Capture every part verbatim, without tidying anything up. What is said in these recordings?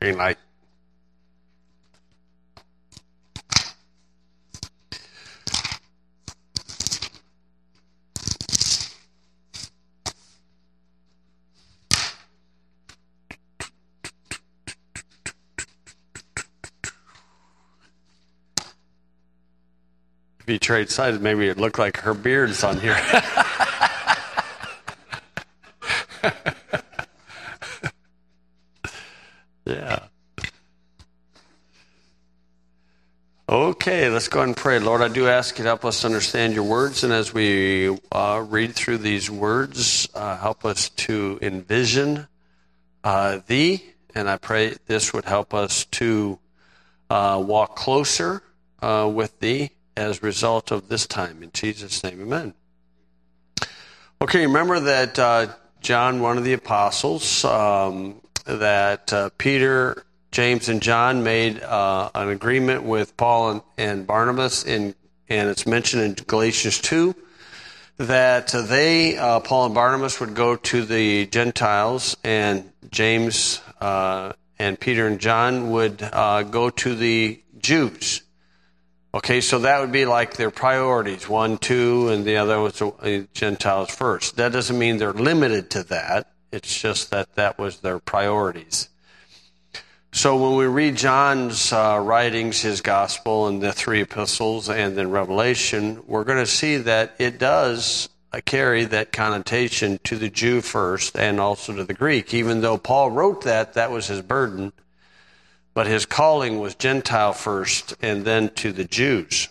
green light. If you trade sides, maybe it looked like her beard's on here. Yeah. Okay, let's go ahead and pray. Lord, I do ask you to help us understand your words, and as we uh, read through these words, uh, help us to envision uh, thee, and I pray this would help us to uh, walk closer uh, with thee as a result of this time. In Jesus' name, amen. Okay, remember that uh, John, one of the apostles, um, that uh, Peter, James, and John made uh, an agreement with Paul and, and Barnabas, in, and it's mentioned in Galatians two, that uh, they, uh, Paul and Barnabas, would go to the Gentiles, and James uh, and Peter and John would uh, go to the Jews. Okay, so that would be like their priorities, one, two, and the other was the Gentiles first. That doesn't mean they're limited to that. It's just that that was their priorities. So when we read John's uh, writings, his gospel, and the three epistles, and then Revelation, we're going to see that it does uh, carry that connotation to the Jew first and also to the Greek. Even though Paul wrote that, that was his burden. But his calling was Gentile first and then to the Jews.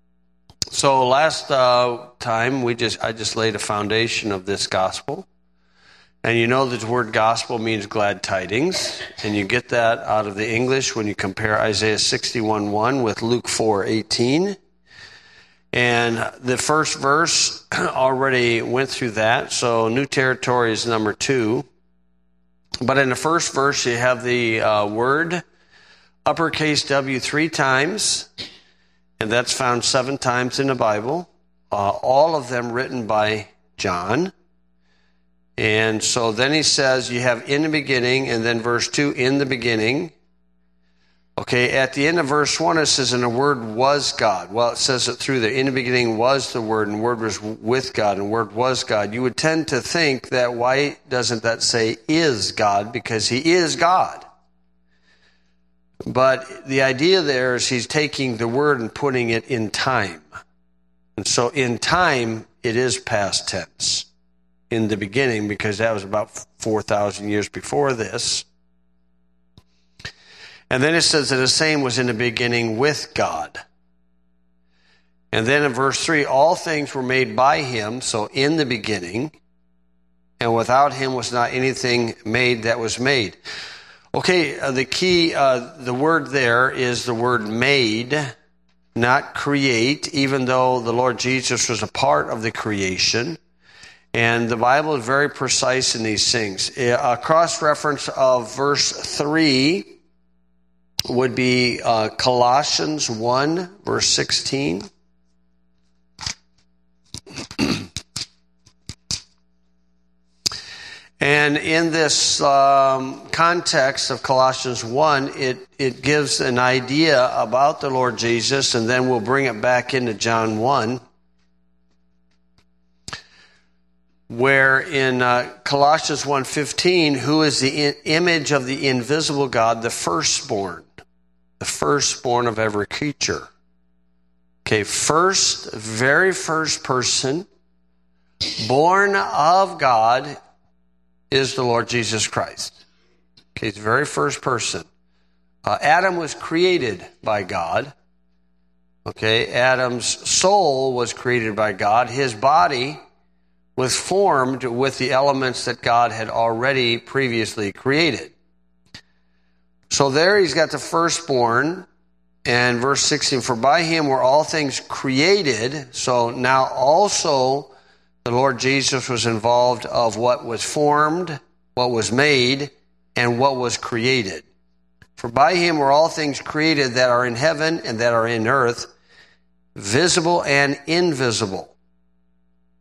So last uh, time, we just I just laid a foundation of this gospel. And you know that the word gospel means glad tidings. And you get that out of the English when you compare Isaiah sixty-one one with Luke four eighteen. And the first verse already went through that. So new territory is number two. But in the first verse, you have the uh, word uppercase W three times. And that's found seven times in the Bible. Uh, all of them written by John. And so then he says you have in the beginning, and then verse two, in the beginning. Okay, at the end of verse one, it says, and the Word was God. Well, it says it through there. In the beginning was the Word, and the Word was with God, and the Word was God. You would tend to think that why doesn't that say is God? Because he is God. But the idea there is he's taking the Word and putting it in time. And so in time, it is past tense. In the beginning, because that was about four thousand years before this. And then it says that the same was in the beginning with God. And then in verse three, all things were made by him, so in the beginning, and without him was not anything made that was made. Okay, uh, the key, uh, the word there is the word made, not create, even though the Lord Jesus was a part of the creation. And the Bible is very precise in these things. A cross-reference of verse three would be uh, Colossians one, verse sixteen. And in this um, context of Colossians one, it, it gives an idea about the Lord Jesus, and then we'll bring it back into John one. Where in uh, Colossians one fifteen, who is the in- image of the invisible God, the firstborn, the firstborn of every creature. Okay, first, very first person, born of God, is the Lord Jesus Christ. Okay, it's the very first person. Uh, Adam was created by God. Okay, Adam's soul was created by God. His body was formed with the elements that God had already previously created. So there he's got the firstborn, and verse sixteen, for by him were all things created. So now also the Lord Jesus was involved of what was formed, what was made, and what was created. For by him were all things created that are in heaven and that are in earth, visible and invisible.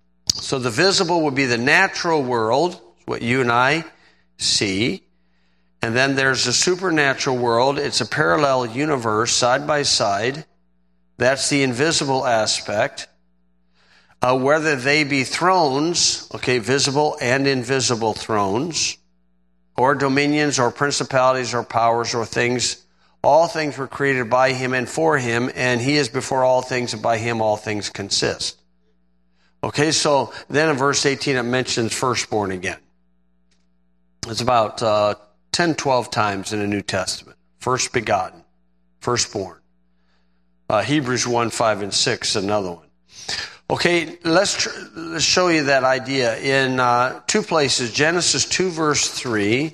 So the visible would be the natural world, what you and I see. And then there's the supernatural world. It's a parallel universe, side by side. That's the invisible aspect. Uh, whether they be thrones, okay, visible and invisible thrones, or dominions, or principalities, or powers, or things, all things were created by him and for him, and he is before all things, and by him all things consist. Okay, so then in verse eighteen it mentions firstborn again. It's about uh, ten, twelve times in the New Testament. First begotten, firstborn. Uh, Hebrews one, five, and six, another one. Okay, let's, tr- let's show you that idea in uh, two places. Genesis two, verse three.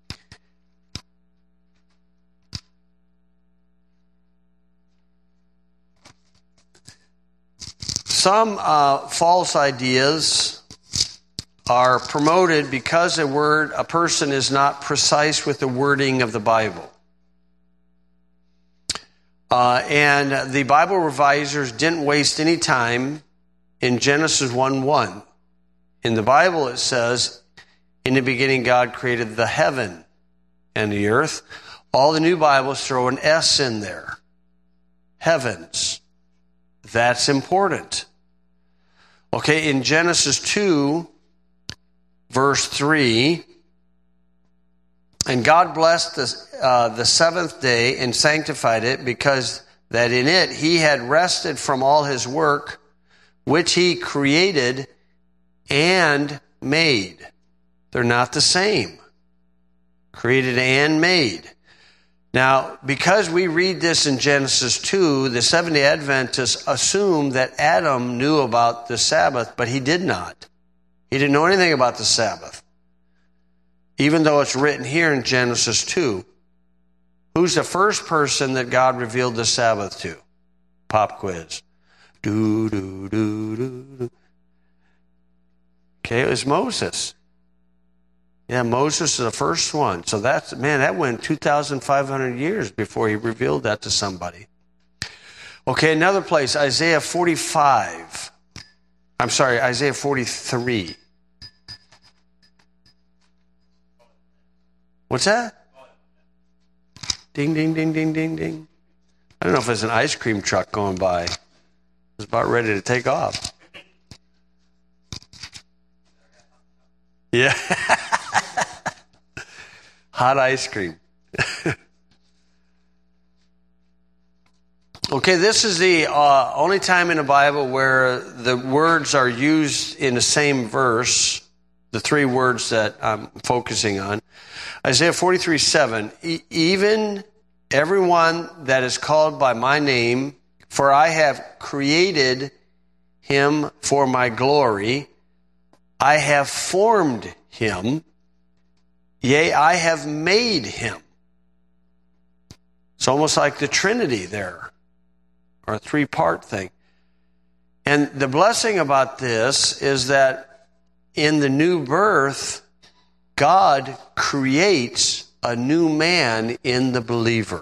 Some uh, false ideas are promoted because a word, a person is not precise with the wording of the Bible. Uh, and the Bible revisers didn't waste any time in Genesis one one. In the Bible it says, in the beginning God created the heaven and the earth. All the new Bibles throw an S in there. Heavens. That's important. Okay, in Genesis two, verse three, and God blessed the, uh, the seventh day and sanctified it, because that in it he had rested from all his work which he created and made. They're not the same. Created and made. Now, because we read this in Genesis two, the Seventh-day Adventists assume that Adam knew about the Sabbath, but he did not. He didn't know anything about the Sabbath. Even though it's written here in Genesis two. Who's the first person that God revealed the Sabbath to? Pop quiz. Do, do, do, do, do. Okay, it was Moses. Yeah, Moses is the first one. So that's, man, that went two thousand five hundred years before he revealed that to somebody. Okay, another place, Isaiah forty-five. I'm sorry, Isaiah forty-three. What's that? Ding, ding, ding, ding, ding, ding. I don't know if it's an ice cream truck going by. It's about ready to take off. Yeah. Hot ice cream. Okay, this is the uh, only time in the Bible where the words are used in the same verse, the three words that I'm focusing on. Isaiah forty-three, seven, e- even everyone that is called by my name, for I have created him for my glory. I have formed him. Yea, I have made him. It's almost like the Trinity there, or a three-part thing. And the blessing about this is that in the new birth, God creates a new man in the believer.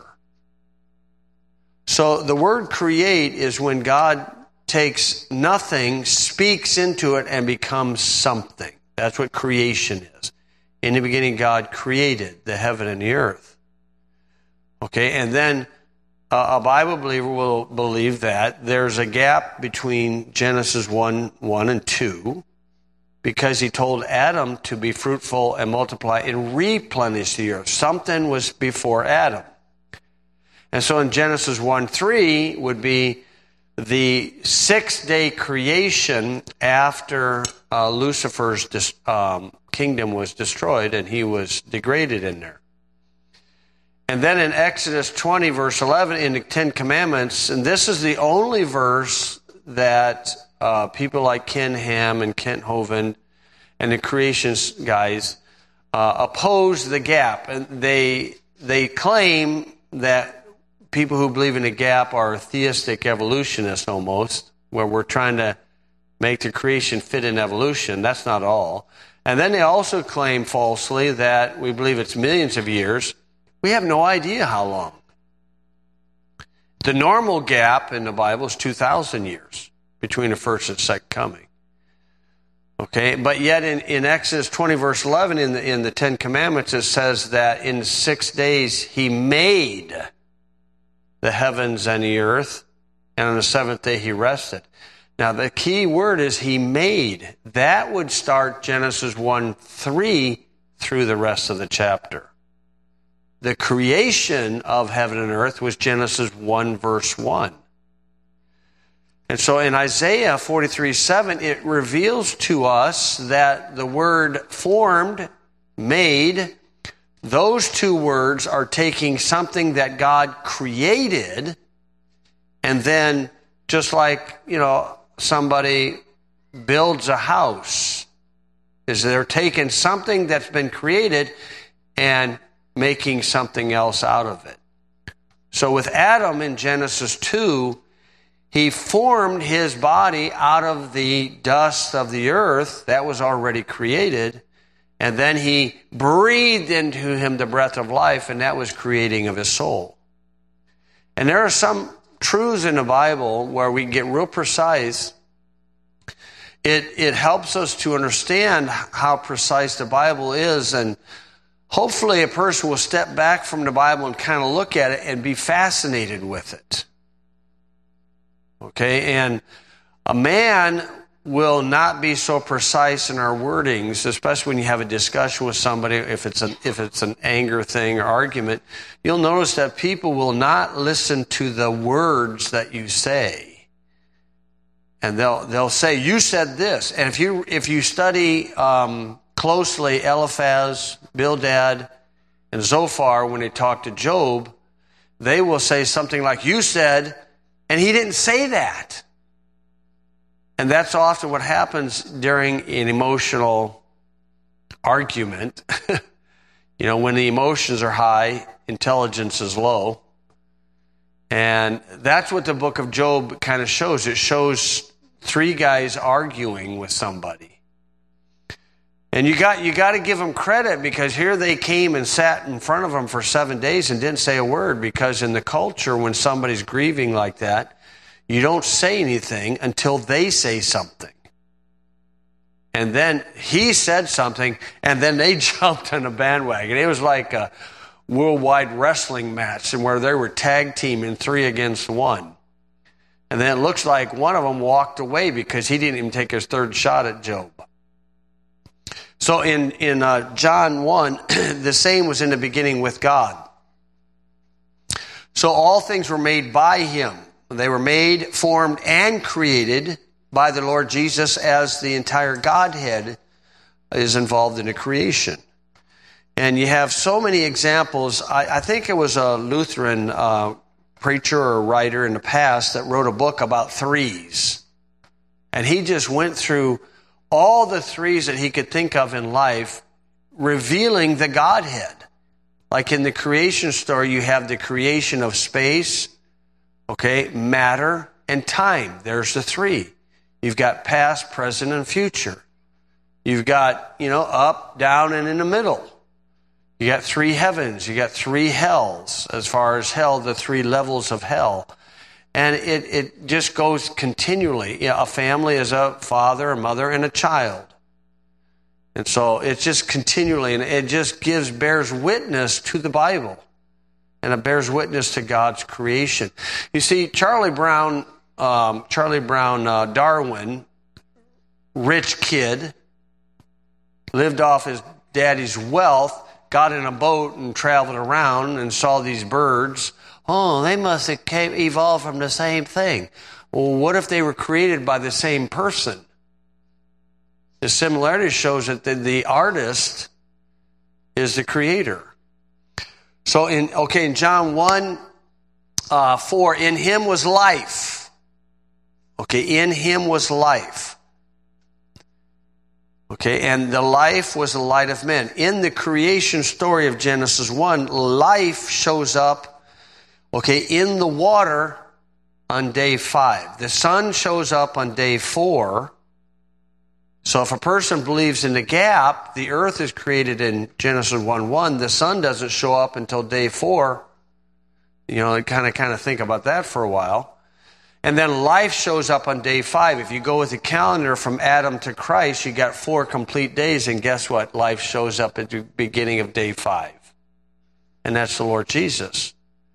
So the word create is when God takes nothing, speaks into it, and becomes something. That's what creation is. In the beginning, God created the heaven and the earth. Okay, and then uh, a Bible believer will believe that there's a gap between Genesis one, one and two, because he told Adam to be fruitful and multiply and replenish the earth. Something was before Adam. And so in Genesis one, three would be the six-day creation after uh, Lucifer's dis- um, kingdom was destroyed and he was degraded in there. And then in Exodus twenty, verse eleven, in the Ten Commandments, and this is the only verse that uh, people like Ken Ham and Kent Hovind and the creationist guys uh, oppose the gap. And they they claim that people who believe in the gap are theistic evolutionists almost, where we're trying to make the creation fit in evolution. That's not all. And then they also claim falsely that we believe it's millions of years. We have no idea how long. The normal gap in the Bible is two thousand years between the first and second coming. Okay, but yet in, in Exodus twenty, verse eleven, in the, in the Ten Commandments, it says that in six days he made the heavens and the earth, and on the seventh day he rested. Now, the key word is he made. That would start Genesis one three through the rest of the chapter. The creation of heaven and earth was Genesis one, verse one. And so in Isaiah forty-three seven, it reveals to us that the word formed, made, those two words are taking something that God created, and then just like, you know, somebody builds a house, is they're taking something that's been created and making something else out of it. So with Adam in Genesis two, he formed his body out of the dust of the earth that was already created, and then he breathed into him the breath of life, and that was creating of his soul. And there are some truths in the Bible where we can get real precise. It, it helps us to understand how precise the Bible is, and hopefully a person will step back from the Bible and kind of look at it and be fascinated with it. Okay, and a man will not be so precise in our wordings, especially when you have a discussion with somebody, if it's an, if it's an anger thing or argument. You'll notice that people will not listen to the words that you say. And they'll they'll say, you said this. And if you if you study um, closely Eliphaz, Bildad, and Zophar, when they talk to Job, they will say something like, you said, and he didn't say that. And that's often what happens during an emotional argument. You know, when the emotions are high, intelligence is low. And that's what the book of Job kind of shows. It shows three guys arguing with somebody. And you got you got to give them credit, because here they came and sat in front of them for seven days and didn't say a word, because in the culture, when somebody's grieving like that, you don't say anything until they say something. And then he said something, and then they jumped on the bandwagon. It was like a worldwide wrestling match, and where they were tag teaming three against one. And then it looks like one of them walked away because he didn't even take his third shot at Job. So in, in uh, John one, the same was in the beginning with God. So all things were made by him. They were made, formed, and created by the Lord Jesus, as the entire Godhead is involved in the creation. And you have so many examples. I, I think it was a Lutheran uh, preacher or writer in the past that wrote a book about threes. And he just went through all the threes that he could think of in life, revealing the Godhead. Like in the creation story, you have the creation of space, okay, matter, and time. There's the three. You've got past, present, and future. You've got, you know, up, down, and in the middle. You got three heavens. You got three hells. As far as hell, the three levels of hell. And it, it just goes continually. You know, a family is a father, a mother, and a child. And so it's just continually, and it just gives, bears witness to the Bible. And it bears witness to God's creation. You see, Charlie Brown, um, Charlie Brown uh, Darwin, rich kid, lived off his daddy's wealth, got in a boat and traveled around and saw these birds. Oh, they must have came, evolved from the same thing. Well, what if they were created by the same person? The similarity shows that the, the artist is the creator. So in, okay, in John one, uh, four, in him was life. Okay, in him was life. Okay, and the life was the light of men. In the creation story of Genesis one, life shows up, okay, in the water on day five. The sun shows up on day four. So if a person believes in the gap, the earth is created in Genesis one one, the sun doesn't show up until day four. You know, kind of kind of think about that for a while. And then life shows up on day five. If you go with the calendar from Adam to Christ, you got four complete days. And guess what? Life shows up at the beginning of day five. And that's the Lord Jesus.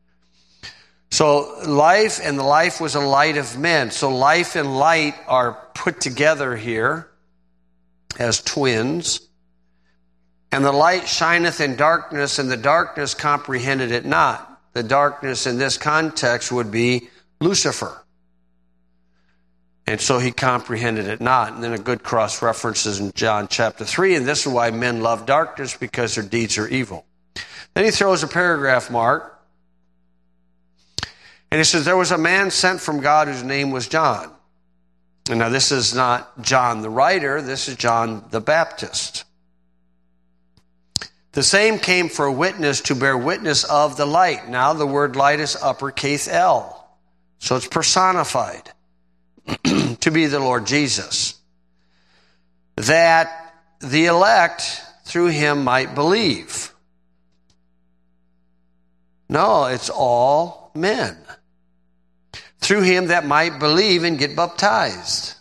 So life, and the life was a light of men. So life and light are put together here as twins. And the light shineth in darkness, and the darkness comprehended it not. The darkness in this context would be Lucifer. And so he comprehended it not. And then a good cross references in John chapter three. And this is why men love darkness, because their deeds are evil. Then he throws a paragraph mark. And he says, there was a man sent from God whose name was John. And now this is not John the writer. This is John the Baptist. The same came for a witness to bear witness of the light. Now the word light is uppercase L. So it's personified. To be the Lord Jesus, that the elect through him might believe. No, it's all men. Through him that might believe and get baptized.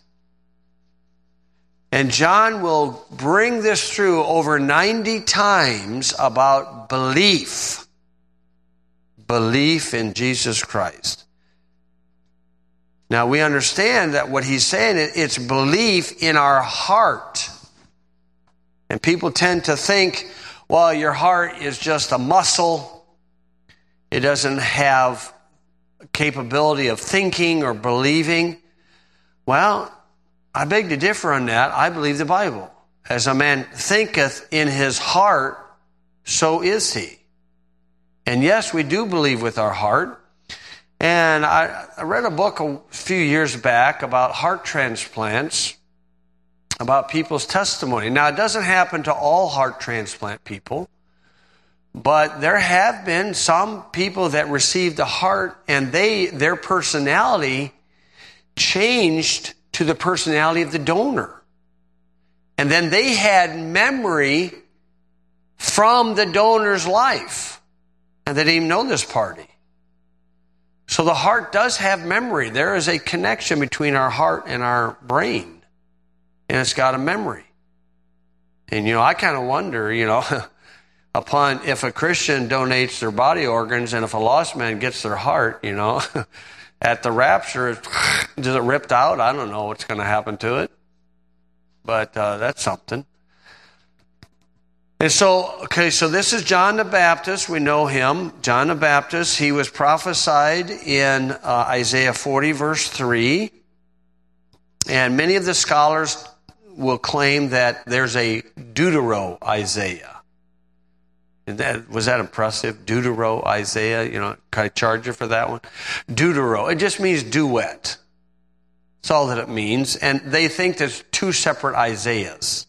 And John will bring this through over ninety times about belief. Belief in Jesus Christ. Now, we understand that what he's saying, it's belief in our heart. And people tend to think, well, your heart is just a muscle. It doesn't have capability of thinking or believing. Well, I beg to differ on that. I believe the Bible. As a man thinketh in his heart, so is he. And yes, we do believe with our heart. And I, I read a book a few years back about heart transplants, about people's testimony. Now, it doesn't happen to all heart transplant people, but there have been some people that received a heart, and they their personality changed to the personality of the donor. And then they had memory from the donor's life, and they didn't even know this party. So the heart does have memory. There is a connection between our heart and our brain. And it's got a memory. And, you know, I kind of wonder, you know, upon if a Christian donates their body organs and if a lost man gets their heart, you know, at the rapture, is it ripped out? I don't know what's going to happen to it. But uh, that's something. And so, okay, so this is John the Baptist. We know him. John the Baptist, he was prophesied in uh, Isaiah forty, verse three. And many of the scholars will claim that there's a Deutero Isaiah. And that, was that impressive? Deutero Isaiah, you know, can I charge you for that one? Deutero, it just means duet. That's all that it means. And they think there's two separate Isaiahs.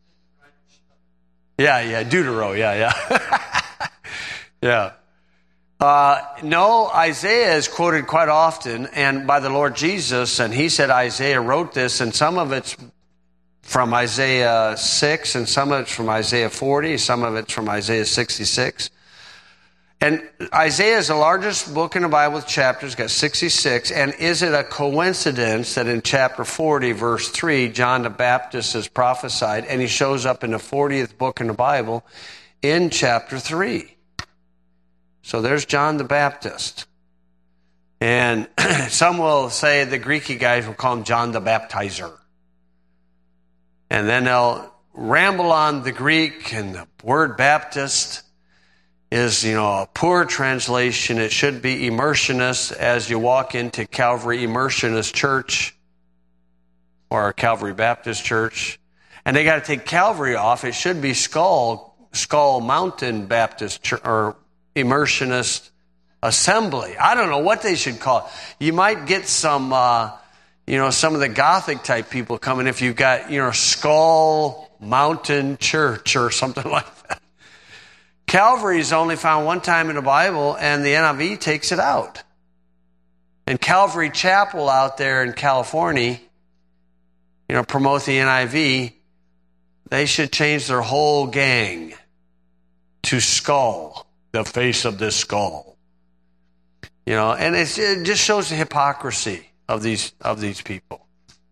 Yeah, yeah, Deutero, yeah, yeah. yeah. Uh, no, Isaiah is quoted quite often, and by the Lord Jesus, and he said Isaiah wrote this, and some of it's from Isaiah six, and some of it's from Isaiah forty, some of it's from Isaiah sixty-six. And Isaiah is the largest book in the Bible with chapters, got sixty-six, and is it a coincidence that in chapter forty, verse three, John the Baptist is prophesied, and he shows up in the fortieth book in the Bible in chapter three? So there's John the Baptist. And some will say, the Greeky guys will call him John the Baptizer. And then they'll ramble on the Greek, and the word Baptist is, you know, a poor translation. It should be immersionist, as you walk into Calvary Immersionist Church or Calvary Baptist Church. And they got to take Calvary off. It should be Skull, Skull Mountain Baptist Church, or Immersionist Assembly. I don't know what they should call it. You might get some, uh, you know, some of the Gothic type people coming if you've got, you know, Skull Mountain Church or something like that. Calvary is only found one time in the Bible, and the N I V takes it out. And Calvary Chapel out there in California, you know, promote the N I V, they should change their whole gang to Skull, the face of this skull. You know, and it's, it just shows the hypocrisy of these of these people.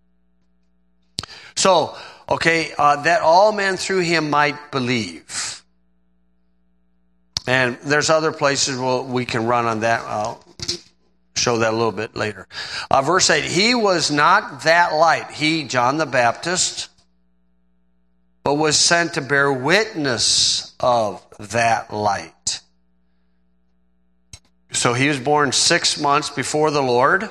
So, okay, uh, that all men through him might believe. And there's other places where we can run on that. I'll show that a little bit later. Uh, verse eight, he was not that light, he, John the Baptist, but was sent to bear witness of that light. So he was born six months before the Lord.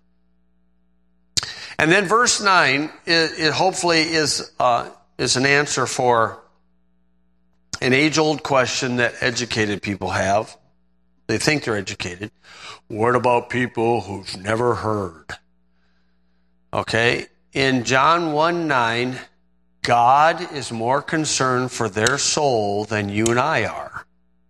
And then verse nine, it, it hopefully is uh, is an answer for an age-old question that educated people have. They think they're educated. What about people who've never heard? Okay, in John one nine, God is more concerned for their soul than you and I are.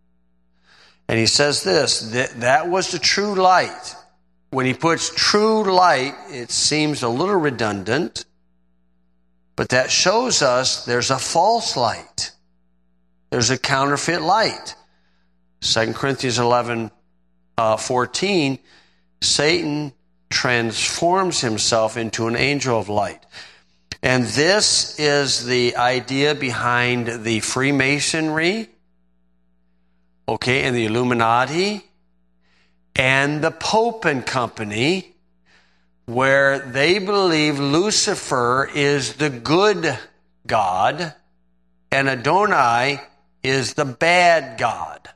And he says this, that, that was the true light. When he puts true light, it seems a little redundant, but that shows us there's a false light. There's a counterfeit light. Second Corinthians eleven fourteen, Satan transforms himself into an angel of light. And this is the idea behind the Freemasonry, okay, and the Illuminati, and the Pope and Company, where they believe Lucifer is the good God and Adonai is the bad God.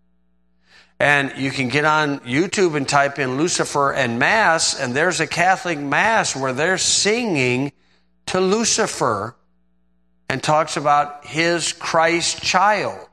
And you can get on YouTube and type in Lucifer and Mass, and there's a Catholic Mass where they're singing to Lucifer and talks about his Christ child.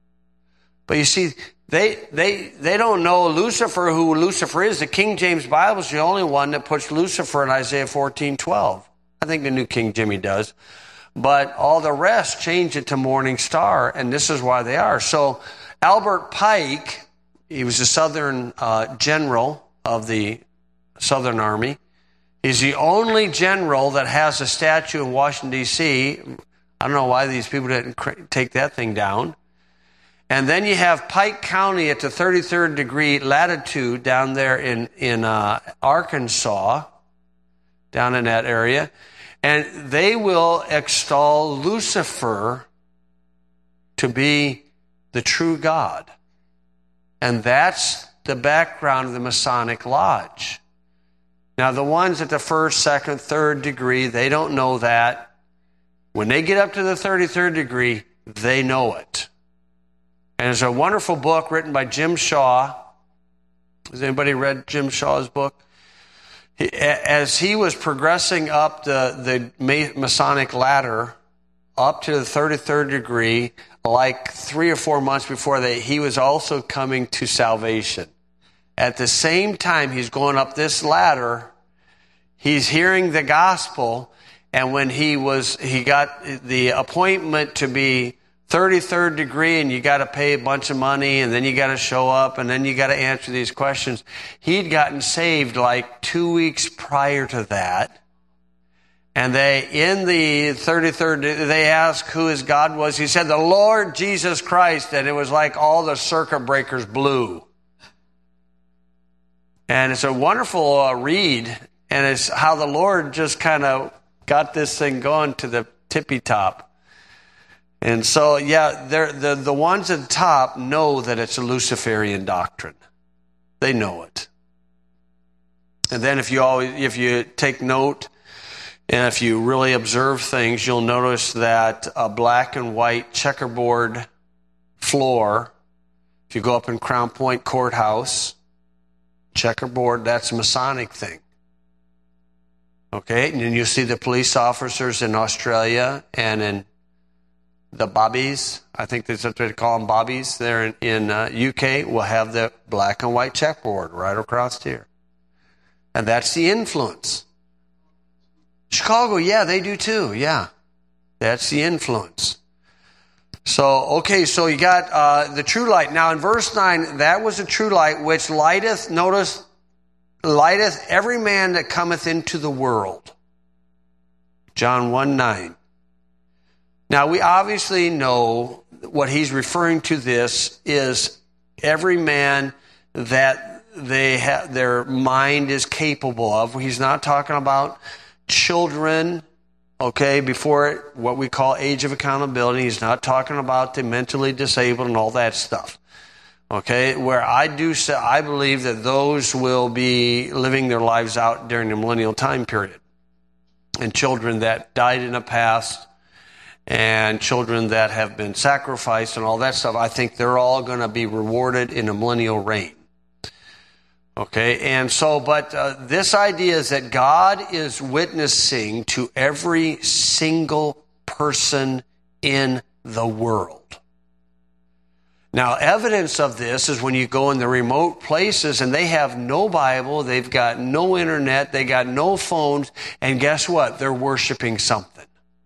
But you see, They they they don't know Lucifer, who Lucifer is. The King James Bible is the only one that puts Lucifer in Isaiah fourteen twelve. I think the New King Jimmy does. But all the rest change it to Morning Star, and this is why they are. So Albert Pike, he was a Southern uh, general of the Southern Army. He's the only general that has a statue in Washington, D C I don't know why these people didn't cr- take that thing down. And then you have Pike County at the thirty-third degree latitude down there in, in uh, Arkansas, down in that area. And they will extol Lucifer to be the true God. And that's the background of the Masonic Lodge. Now, the ones at the first, second, third degree, they don't know that. When they get up to the thirty-third degree, they know it. And there's a wonderful book written by Jim Shaw. Has anybody read Jim Shaw's book? He, as he was progressing up the, the Masonic ladder up to the thirty-third degree, like three or four months before that, he was also coming to salvation. At the same time he's going up this ladder, he's hearing the gospel, and when he was he got the appointment to be thirty-third degree, and you got to pay a bunch of money, and then you got to show up, and then you got to answer these questions. He'd gotten saved like two weeks prior to that. And they, in the thirty-third, they asked who his God was. He said, the Lord Jesus Christ, and it was like all the circuit breakers blew. And it's a wonderful uh, read, and it's how the Lord just kind of got this thing going to the tippy top. And so, yeah, the the ones at the top know that it's a Luciferian doctrine. They know it. And then if you always, if you take note, and if you really observe things, you'll notice that a black and white checkerboard floor, if you go up in Crown Point Courthouse, checkerboard, that's a Masonic thing. Okay, and then you see the police officers in Australia and in the bobbies, I think that's what they call them, bobbies, there in, in uh, U K, will have the black and white checkboard right across here. And that's the influence. Chicago, yeah, they do too, yeah. That's the influence. So, okay, so you got uh, the true light. Now in verse nine, that was the true light which lighteth, notice, lighteth every man that cometh into the world. John one nine. Now, we obviously know what he's referring to this is every man that they have, their mind is capable of. He's not talking about children, okay, before what we call age of accountability. He's not talking about the mentally disabled and all that stuff. Okay, where I do say, I believe that those will be living their lives out during the millennial time period. And children that died in the past, and children that have been sacrificed and all that stuff, I think they're all going to be rewarded in a millennial reign. Okay, and so, but uh, this idea is that God is witnessing to every single person in the world. Now, evidence of this is when you go in the remote places and they have no Bible, they've got no internet, they got no phones, and guess what? They're worshiping something.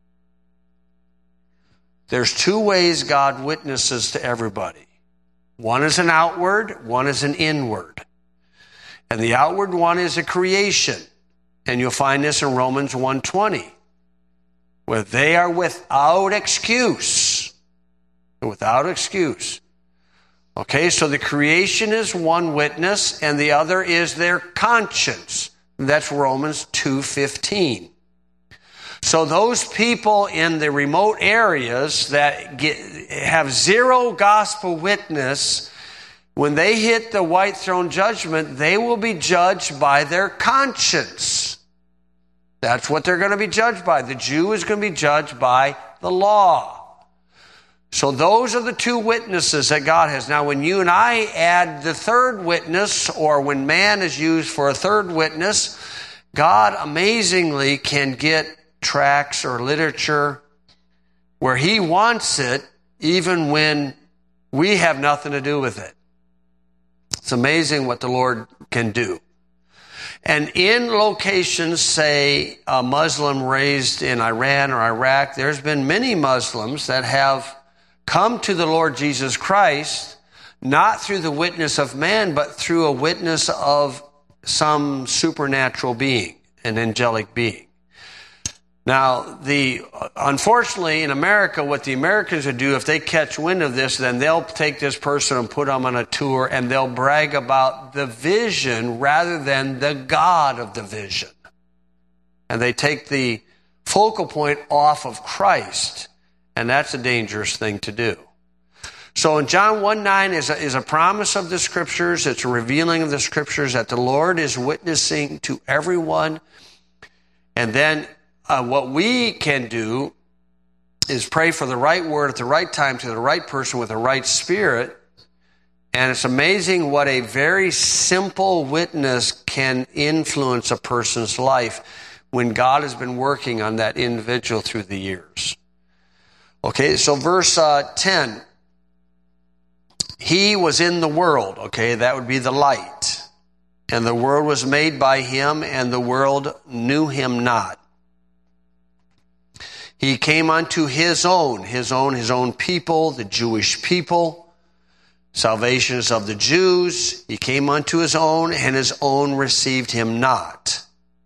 There's two ways God witnesses to everybody. One is an outward, one is an inward. And the outward one is a creation. And you'll find this in Romans one twenty, where they are without excuse. Without excuse. Okay, so the creation is one witness, and the other is their conscience. That's Romans two fifteen. So those people in the remote areas that get, have zero gospel witness, when they hit the white throne judgment, they will be judged by their conscience. That's what they're going to be judged by. The Jew is going to be judged by the law. So those are the two witnesses that God has. Now, when you and I add the third witness, or when man is used for a third witness, God amazingly can get tracts or literature where he wants it, even when we have nothing to do with it. It's amazing what the Lord can do. And in locations, say, a Muslim raised in Iran or Iraq, there's been many Muslims that have come to the Lord Jesus Christ, not through the witness of man, but through a witness of some supernatural being, an angelic being. Now, the unfortunately, in America, what the Americans would do, if they catch wind of this, then they'll take this person and put them on a tour, and they'll brag about the vision rather than the God of the vision. And they take the focal point off of Christ. And that's a dangerous thing to do. So in John one nine is a, is a promise of the Scriptures. It's a revealing of the Scriptures that the Lord is witnessing to everyone. And then uh, what we can do is pray for the right word at the right time to the right person with the right spirit. And it's amazing what a very simple witness can influence a person's life when God has been working on that individual through the years. Okay, so verse uh, ten, he was in the world, okay, that would be the light. And the world was made by him, and the world knew him not. He came unto his own, his own, his own people, the Jewish people. Salvation is of the Jews. He came unto his own, and his own received him not.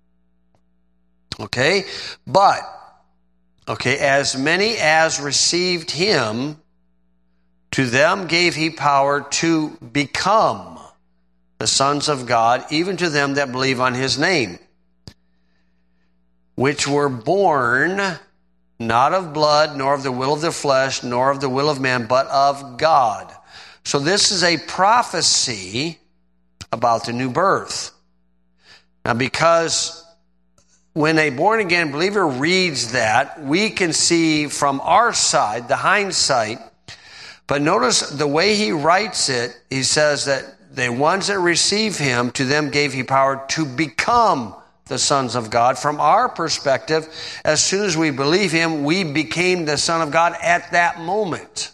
Okay, but Okay, as many as received him, to them gave he power to become the sons of God, even to them that believe on his name, which were born not of blood, nor of the will of the flesh, nor of the will of man, but of God. So this is a prophecy about the new birth. Now, because when a born-again believer reads that, we can see from our side, the hindsight, but notice the way he writes it, he says that the ones that receive him, to them gave he power to become the sons of God. From our perspective, as soon as we believe him, we became the son of God at that moment.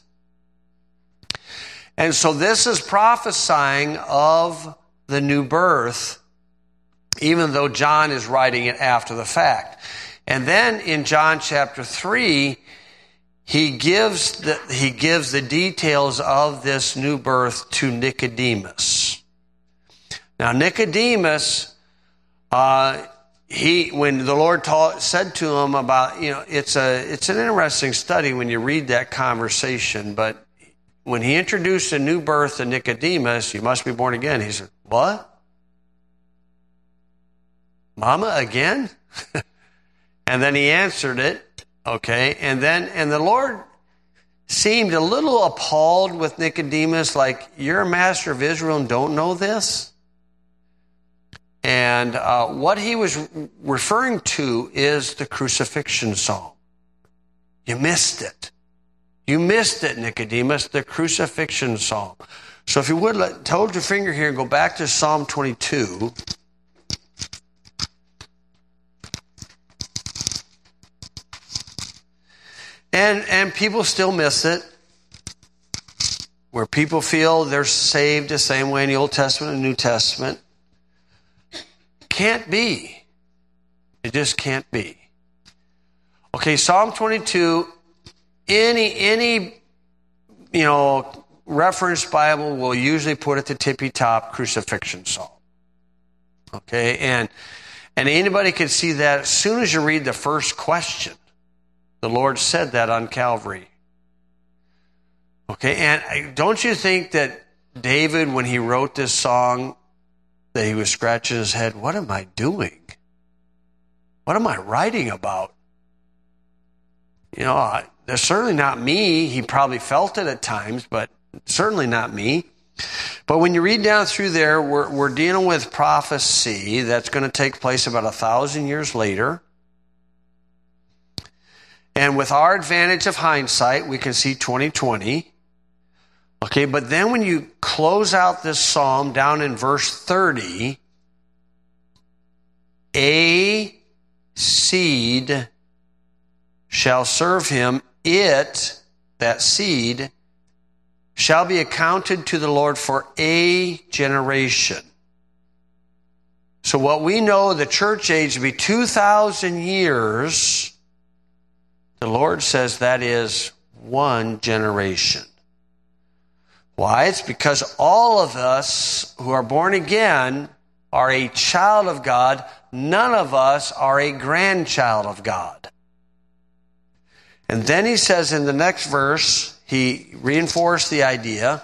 And so this is prophesying of the new birth, even though John is writing it after the fact. And then in John chapter three, he gives the, he gives the details of this new birth to Nicodemus. Now Nicodemus, uh, he when the Lord taught, said to him about, you know, it's a it's an interesting study when you read that conversation, but when he introduced a new birth to Nicodemus, you must be born again. He said, what? Mama again? And then he answered it, okay, and then, and the Lord seemed a little appalled with Nicodemus, like, you're a master of Israel and don't know this? And uh, what he was referring to is the crucifixion psalm. You missed it. You missed it, Nicodemus, the crucifixion psalm. So if you would, let, hold your finger here and go back to Psalm twenty-two. And and people still miss it, where people feel they're saved the same way in the Old Testament and New Testament. Can't be. It just can't be. Okay, Psalm twenty-two, any, any, you know, reference Bible will usually put at the tippy top crucifixion psalm. Okay, and, and anybody can see that as soon as you read the first question. The Lord said that on Calvary. Okay, and don't you think that David, when he wrote this song, that he was scratching his head, what am I doing? What am I writing about? You know, I, they're certainly not me. He probably felt it at times, but certainly not me. But when you read down through there, we're, we're dealing with prophecy that's going to take place about a thousand years later. And with our advantage of hindsight, we can see twenty twenty. Okay, but then when you close out this psalm down in verse thirty, a seed shall serve him. It, that seed, shall be accounted to the Lord for a generation. So what we know the church age to be two thousand years, the Lord says that is one generation. Why? It's because all of us who are born again are a child of God. None of us are a grandchild of God. And then he says in the next verse, he reinforced the idea,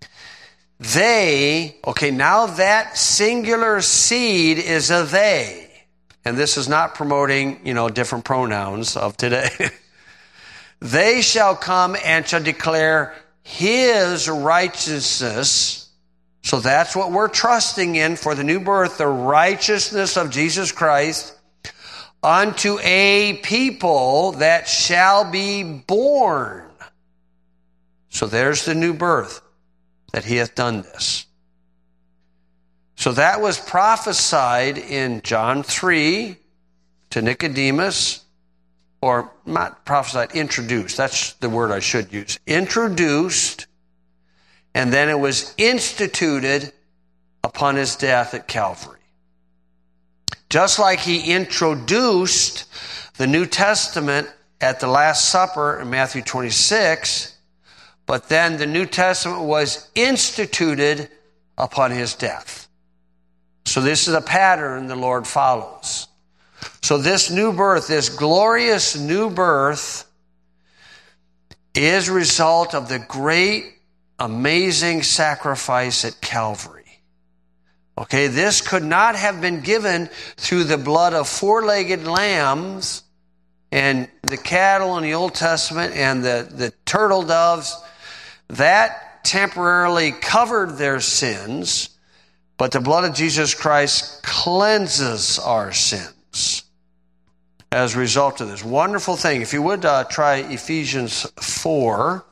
they, okay, now that singular seed is a they. And this is not promoting, you know, different pronouns of today. They shall come and shall declare his righteousness. So that's what we're trusting in for the new birth, the righteousness of Jesus Christ, unto a people that shall be born. So there's the new birth, that he hath done this. So that was prophesied in John three to Nicodemus, or not prophesied, introduced. That's the word I should use. Introduced, and then it was instituted upon his death at Calvary. Just like he introduced the New Testament at the Last Supper in Matthew twenty-six, but then the New Testament was instituted upon his death. So this is a pattern the Lord follows. So this new birth, this glorious new birth, is a result of the great, amazing sacrifice at Calvary. Okay, this could not have been given through the blood of four-legged lambs and the cattle in the Old Testament and the, the turtle doves. That temporarily covered their sins, but the blood of Jesus Christ cleanses our sins as a result of this wonderful thing. If you would uh, try Ephesians four.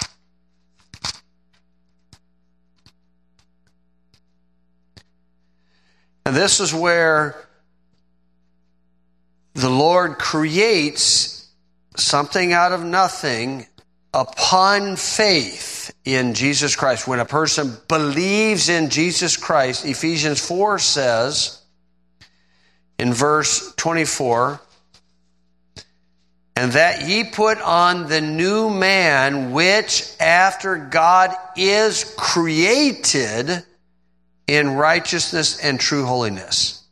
And this is where the Lord creates something out of nothing upon faith in Jesus Christ. When a person believes in Jesus Christ, Ephesians four says in verse twenty-four, and that ye put on the new man, which after God is created in righteousness and true holiness.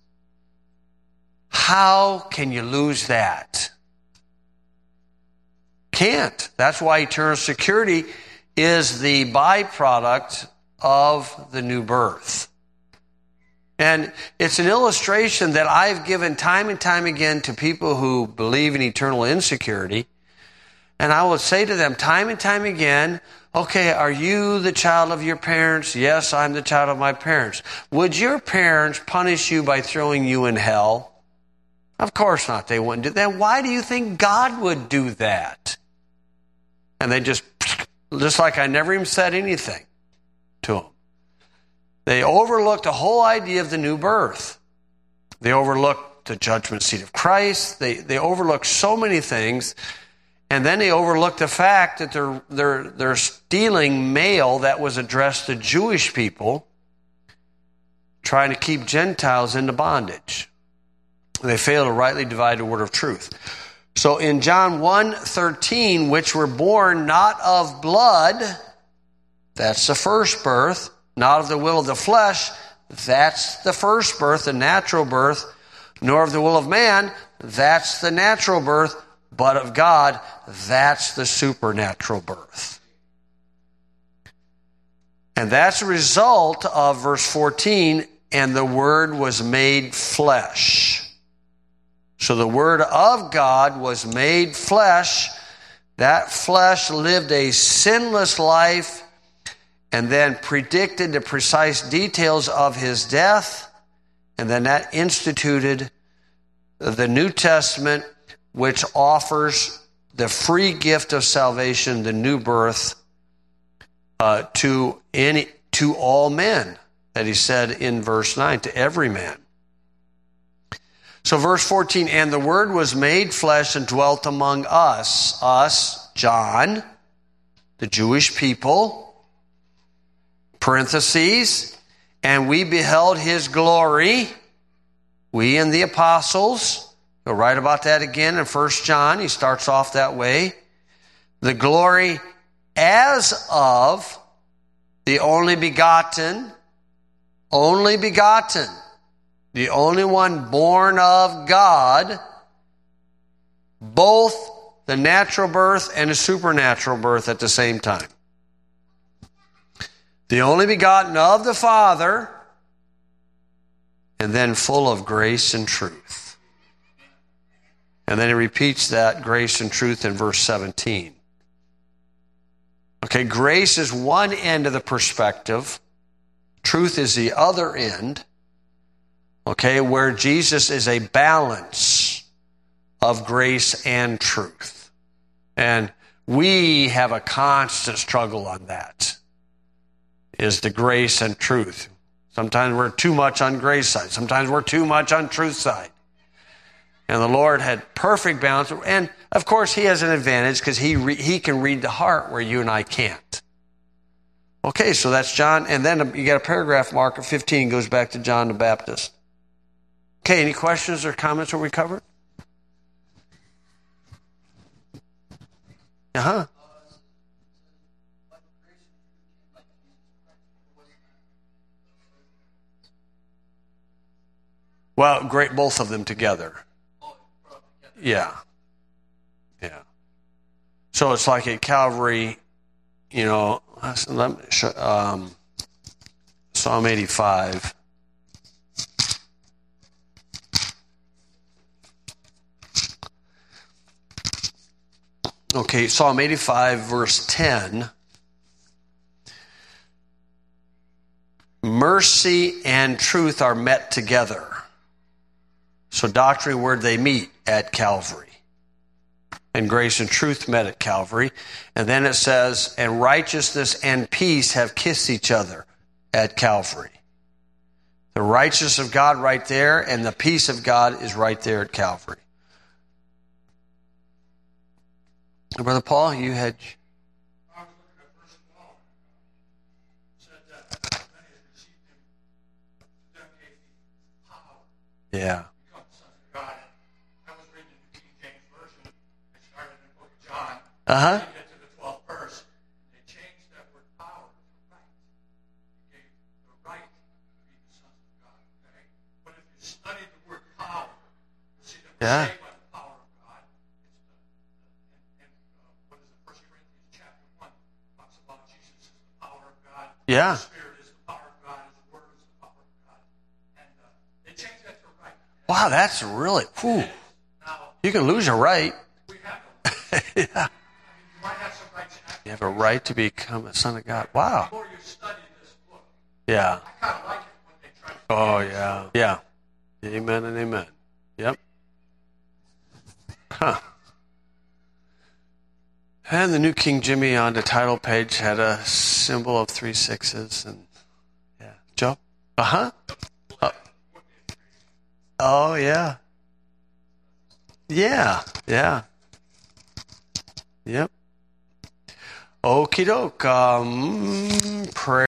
How can you lose that? Can't. That's why eternal security is the byproduct of the new birth. And it's an illustration that I've given time and time again to people who believe in eternal insecurity. And I will say to them time and time again, okay, are you the child of your parents? Yes, I'm the child of my parents. Would your parents punish you by throwing you in hell? Of course not. They wouldn't do that. Why do you think God would do that? And they just, just like I never even said anything to them. They overlooked the whole idea of the new birth. They overlooked the judgment seat of Christ. They, they overlooked so many things. And then they overlooked the fact that they're, they're, they're stealing mail that was addressed to Jewish people, trying to keep Gentiles into bondage. They fail to rightly divide the word of truth. So in John one thirteen, which were born not of blood, that's the first birth, not of the will of the flesh, that's the first birth, the natural birth, nor of the will of man, that's the natural birth, but of God, that's the supernatural birth. And that's a result of verse fourteen, and the Word was made flesh. So the Word of God was made flesh. That flesh lived a sinless life and then predicted the precise details of his death. And then that instituted the New Testament, which offers the free gift of salvation, the new birth, uh, to any, to all men, that he said in verse nine, to every man. So verse fourteen, and the Word was made flesh and dwelt among us, us, John, the Jewish people, parentheses, and we beheld his glory, we and the apostles. He'll write about that again in First John. He starts off that way. The glory as of the only begotten, only begotten, the only one born of God, both the natural birth and the supernatural birth at the same time. The only begotten of the Father, and then full of grace and truth. And then he repeats that grace and truth in verse seventeen. Okay, grace is one end of the perspective. Truth is the other end. Okay, where Jesus is a balance of grace and truth. And we have a constant struggle on that, is the grace and truth. Sometimes we're too much on grace side. Sometimes we're too much on truth side. And the Lord had perfect balance. And, of course, he has an advantage because he re- he can read the heart where you and I can't. Okay, so that's John. And then you got a paragraph marker, fifteen, goes back to John the Baptist. Okay, any questions or comments where we covered? Uh-huh. Well, great, both of them together. Yeah. Yeah. So it's like at Calvary, you know, let me show, um, Psalm eighty-five. Okay, Psalm eighty-five, verse ten. Mercy and truth are met together. So doctrine, where they meet at Calvary. And grace and truth met at Calvary. And then it says, and righteousness and peace have kissed each other at Calvary. The righteousness of God right there, and the peace of God is right there at Calvary. Brother Paul, you had... I was looking at verse twelve. It said that many had received him, to them gave he power. Yeah. Uh-huh. Get to the twelfth verse. They changed that word power to right. They gave the right to be the sons of God. Okay? But if you study the word power, you see that we're Yeah. saved by the power of God. It's the, the and, and uh, what is it? First Corinthians chapter one talks about Yeah. The Spirit is the power of God. His Word is the power of God. And uh, they changed that to right. Wow, that's really, whew. Now, You can lose your right. we have no right. Yeah. I mean, you might have some rights. You have a right to become a son of God. Wow. The more you study this book, Yeah. I kind of like it when they try to. Oh, yeah. Yeah. Amen and amen. Yep. Huh. And the New King Jimmy on the title page had a symbol of three sixes. And yeah. Joe? Uh-huh. Oh, oh yeah. Yeah. Yeah. Yep. Okie doke. Um, prayer.